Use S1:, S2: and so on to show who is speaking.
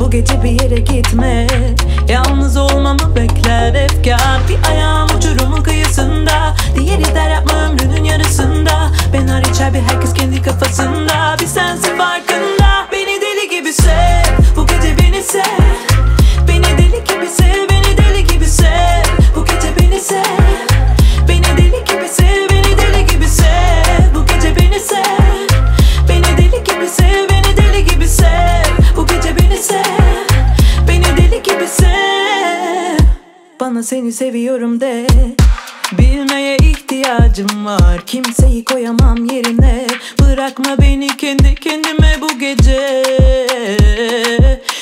S1: Bu gece bir yere gitme, yalnız olmamı bekler efkar. Bir ayağım uçurumun kıyısında, diğeri der yapma ömrünün yarısında. Ben hariç abi herkes kendi kafasında, bir sensin farkında. Beni deli gibi sev, bu gece beni sev. Beni deli gibi sev, beni deli gibi sev. Bu gece beni sev, beni deli gibi sev, beni deli gibi sev. Bu gece beni sev, beni deli gibi sev, beni deli gibi sev. Bu gece beni sev, beni deli gibi sev. Bana seni seviyorum de, bilmeye ihtiyacım var. Kimseyi koyamam yerine, bırakma beni kendi kendime bu gece.